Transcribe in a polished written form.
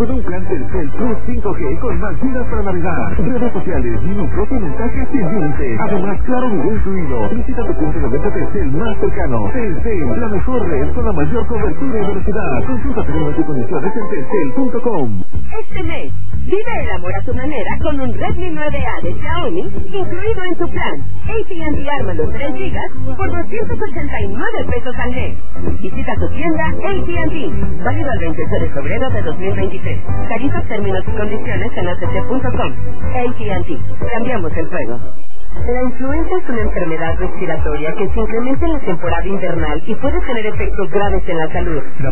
con un plan Telcel Plus 5G con más gigas para navegar, redes sociales, minutos y mensajes sin límites. Además, Claro Video incluido. Visita tu punto de venta Telcel más cercano. Telcel, la mejor red con la mayor cobertura y velocidad. Consulta términos y condiciones en telcel.com. Este mes, vive el amor a tu manera con un Redmi 9A de Xiaomi incluido en tu plan. AT&T Ármalo 3 GB por 289 pesos al mes. Visita tu tienda AT&T. Válido el 28 de febrero de 2023. Tarifas, términos y condiciones en AT&T.com. AT&T. Cambiamos el juego. La influenza es una enfermedad respiratoria que se incrementa en la temporada invernal y puede tener efectos graves en la salud.